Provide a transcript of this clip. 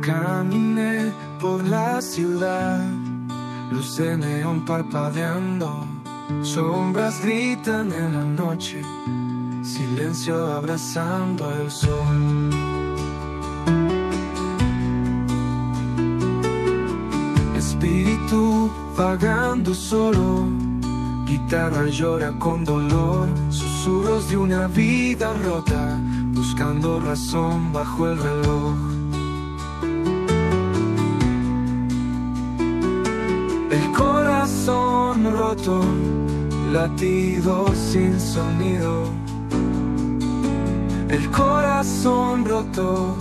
Caminé por la ciudad, luz de neón parpadeando, sombras gritan en la noche, silencio abrazando el sol. Espíritu vagando solo, guitarra llora con dolor, susurros de una vida rota, buscando razón bajo el reloj. El corazón roto, latido sin sonido. El corazón roto,